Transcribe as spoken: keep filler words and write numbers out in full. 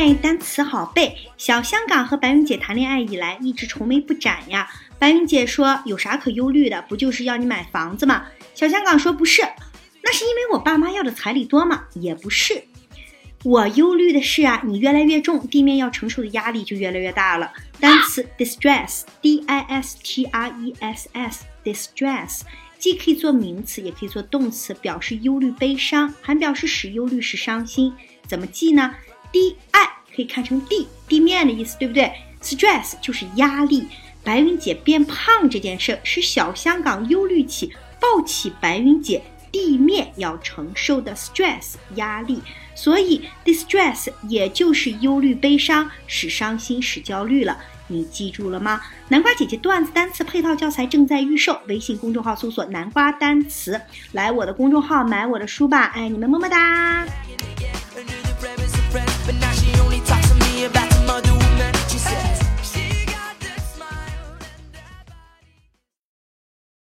嗨，单词好背。小香港和白云姐谈恋爱以来一直愁眉不展呀。白云姐说有啥可忧虑的，不就是要你买房子吗？小香港说不是，那是因为我爸妈要的彩礼多吗？也不是。我忧虑的是啊，你越来越重，地面要承受的压力就越来越大了。单词 distress D I S T R E S S distress 既可以做名词也可以做动词，表示忧虑悲伤，还表示使忧虑使伤心。怎么记呢？ D I 可以看成地地面的意思，对不对？ Stress 就是压力。白云姐变胖这件事使小香港忧虑起抱起白云姐地面要承受的 stress 压力，所以 distress 也就是忧虑悲伤，使伤心使焦虑了。你记住了吗？南瓜姐姐段子单词配套教材正在预售，微信公众号搜索南瓜单词，来我的公众号买我的书吧。爱你们，么么哒。